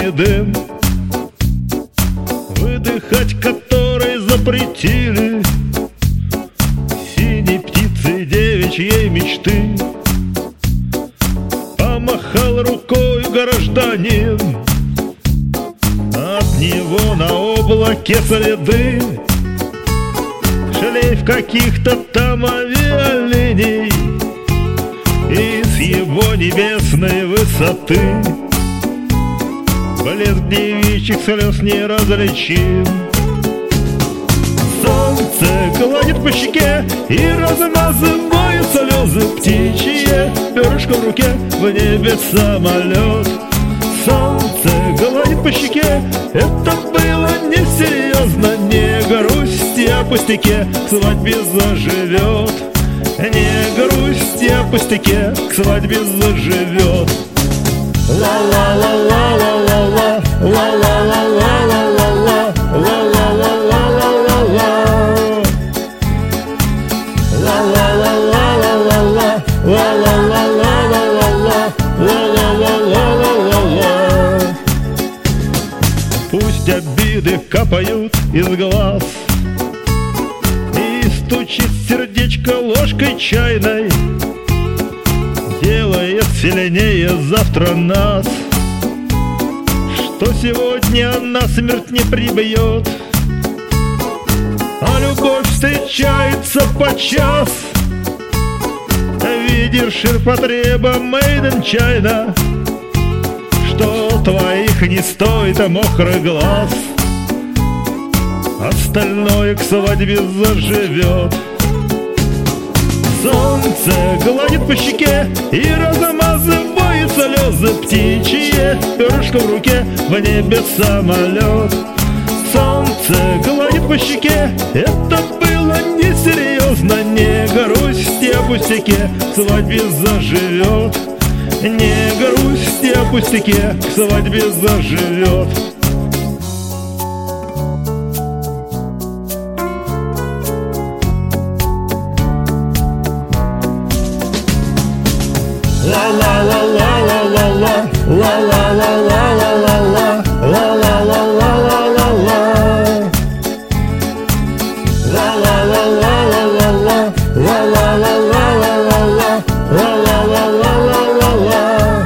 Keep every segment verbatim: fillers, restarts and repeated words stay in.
черный дым, выдыхать который запретили синей птицы девичьей мечты. Помахал рукой гражданин, от него на облаке следы, шлейф каких-то там авиалиний из его небесной высоты. Блеск девичьих слез неразличим. Солнце гладит по щеке и размазывает слезы птичьи. Перышко в руке, в небе самолет. Солнце гладит по щеке, это было несерьезно. Не грусти о пустяке, к свадьбе заживет. Не грусти о пустяке, к свадьбе заживет. Ла-ла-ла-ла-ла-ла-ла, ла-ла-ла-ла-ла-ла-ла, ла-ла-ла-ла-ла-ла-ла, ла-ла-ла-ла-ла-ла-ла, ла-ла-ла-ла-ла-ла-ла, ла-ла-ла-ла-ла-ла. Пусть обиды капают из глаз и стучит сердечко ложкой чайной, делает сильнее завтра нас, что сегодня насмерть не прибьет, а любовь встречается подчас. Видишь ширпотреба made in China, что твоих не стоит мокрый глаз, остальное к свадьбе заживет. Солнце гладит по щеке и размазывает слезы птичьи. Перышко в руке, в небе самолет. Солнце гладит по щеке, это было несерьезно. Не грусти о пустяке, к свадьбе заживет. Не грусти о пустяке, к свадьбе заживет. Ла-ла-ла-ла-ла-ла-ла, ла-ла-ла-ла-ла-ла-ла, ла-ла-ла-ла-ла-ла-ла, ла-ла-ла-ла-ла-ла-ла, ла-ла-ла-ла-ла-ла-ла, ла-ла-ла-ла-ла-ла.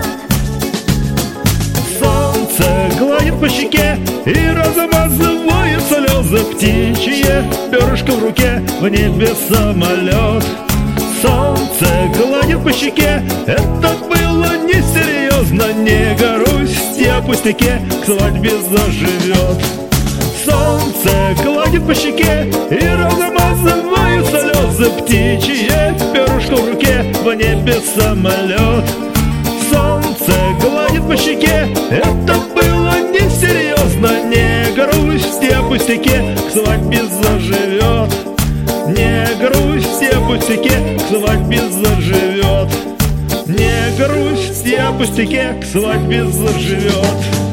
Солнце гладит по щеке и размазывает слезы птичьи. Перышко в руке, в небе самолет. Солнце гладит по щеке, это было несерьезно. Не грусти о пустяке, к свадьбе заживет. Солнце гладит по щеке и размазывает слезы птичьи. Перышко в руке, в небе самолет. Солнце гладит по щеке, это было несерьезно. Не грусти о пустяке, к свадьбе заживет. Не грусти о пустяке, к свадьбе заживет. Не грусти о пустяке, к свадьбе заживет.